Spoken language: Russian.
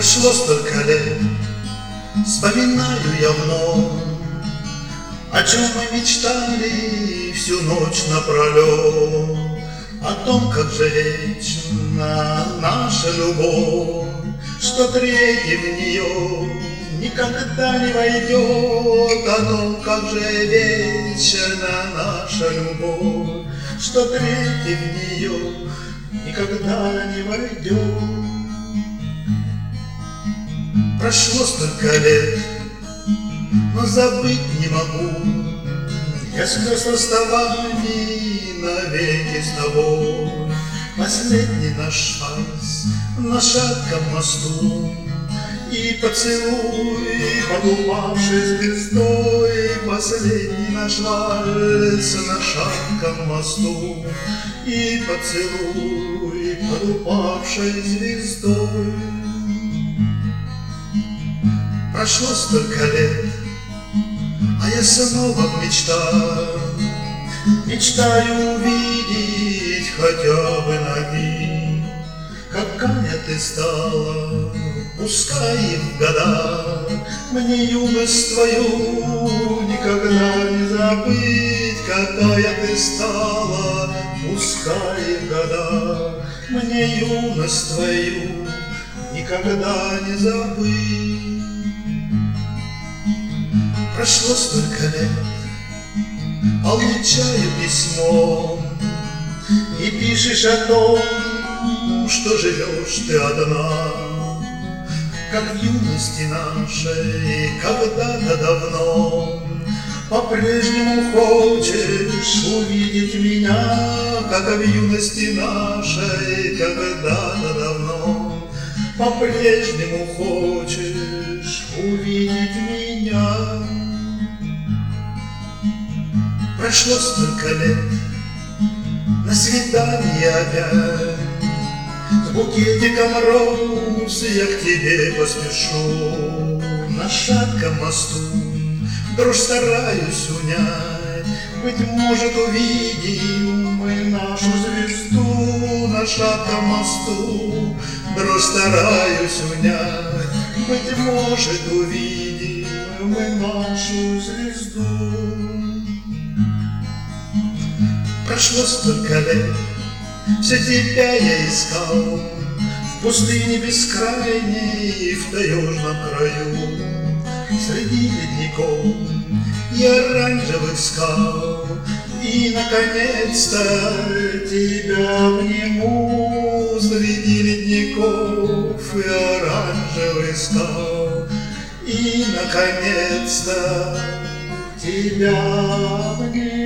Прошло столько лет, вспоминаю я вновь, о чем мы мечтали всю ночь напролет, о том, как же вечна наша любовь, что третий в нее никогда не войдет, о том, как же вечна наша любовь, что третий в нее никогда не войдет. Прошло столько лет, но забыть не могу я слез расставаний навеки с тобой. Последний наш вальс на шатком мосту и поцелуй под упавшей звездой. Последний наш вальс на шатком мосту и поцелуй под упавшей звездой. Прошло столько лет, а я снова в мечтах мечтаю увидеть хотя бы на миг, какая ты стала, пускай и в годах. Мне юность твою никогда не забыть, какая ты стала, пускай и в годах. Мне юность твою никогда не забыть. Прошло столько лет, получаю письмо, и пишешь о том, что живешь ты одна, как в юности нашей когда-то давно. По-прежнему хочешь увидеть меня, как в юности нашей когда-то давно. По-прежнему хочешь увидеть меня. Прошло столько лет, на свидание опять, с букетиком роз я к тебе поспешу. На шатком мосту дрожь стараюсь унять, быть может, увидим мы нашу звезду. На шатком мосту дрожь стараюсь унять, быть может, увидим мы нашу звезду. Прошло столько лет, все тебя я искал в пустыне бескрайней, в таежном краю, среди ледников и оранжевых скал. И, наконец-то, тебя обниму среди ледников и оранжевых скал. И, наконец-то, тебя обниму.